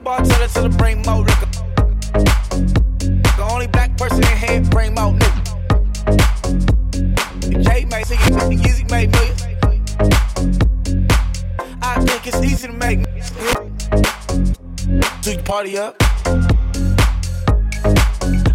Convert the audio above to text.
bartender till the bring more liquor. The only black person in here bring more nigga. Jay made singing, Easy made millions. I think it's easy to make millions. Do you party up?